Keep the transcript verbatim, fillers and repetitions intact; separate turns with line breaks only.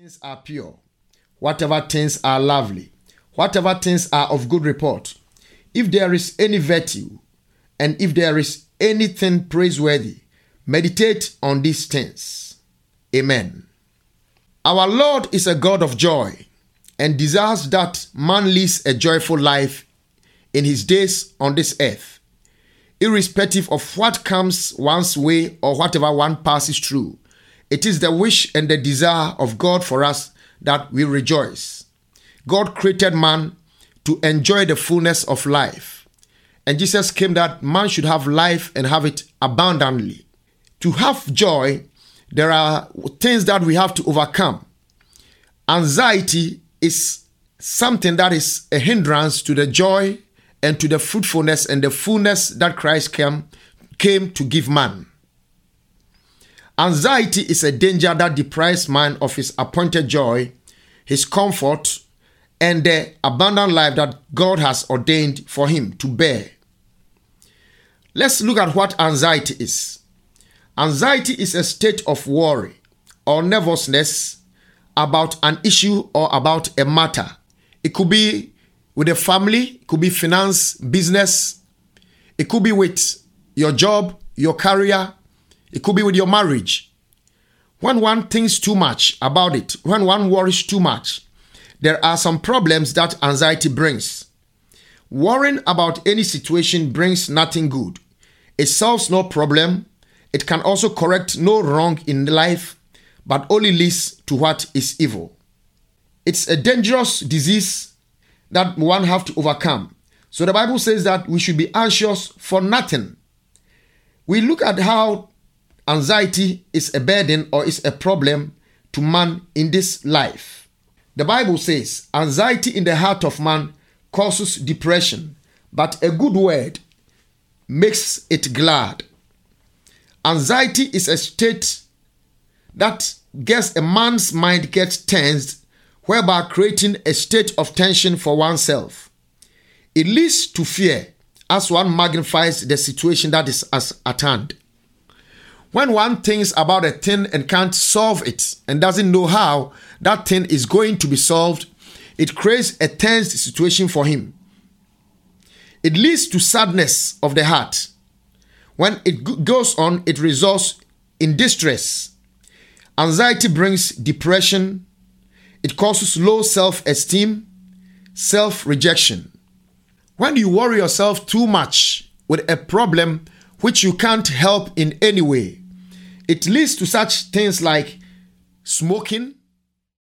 things are pure, whatever things are lovely, whatever things are of good report, if there is any virtue, and if there is anything praiseworthy, meditate on these things. Amen. Our Lord is a God of joy and desires that man lives a joyful life in his days on this earth, irrespective of what comes one's way or whatever one passes through. It is the wish and the desire of God for us that we rejoice. God created man to enjoy the fullness of life, and Jesus came that man should have life and have it abundantly. To have joy, there are things that we have to overcome. Anxiety is something that is a hindrance to the joy and to the fruitfulness and the fullness that Christ came, came to give man. Anxiety is a danger that deprives man of his appointed joy, his comfort, and the abundant life that God has ordained for him to bear. Let's look at what anxiety is. Anxiety is a state of worry or nervousness about an issue or about a matter. It could be with a family, it could be finance, business, it could be with your job, your career, it could be with your marriage. When one thinks too much about it, when one worries too much, there are some problems that anxiety brings. Worrying about any situation brings nothing good. It solves no problem. It can also correct no wrong in life, but only leads to what is evil. It's a dangerous disease that one have to overcome. So the Bible says that we should be anxious for nothing. We look at how anxiety is a burden or is a problem to man in this life. The Bible says anxiety in the heart of man causes depression, but a good word makes it glad. Anxiety is a state that gets a man's mind gets tensed, whereby creating a state of tension for oneself. It leads to fear as one magnifies the situation that is at hand. When one thinks about a thing and can't solve it and doesn't know how that thing is going to be solved, it creates a tense situation for him. It leads to sadness of the heart. When it goes on, it results in distress. Anxiety brings depression. It causes low self-esteem, self-rejection. When you worry yourself too much with a problem which you can't help in any way, it leads to such things like smoking,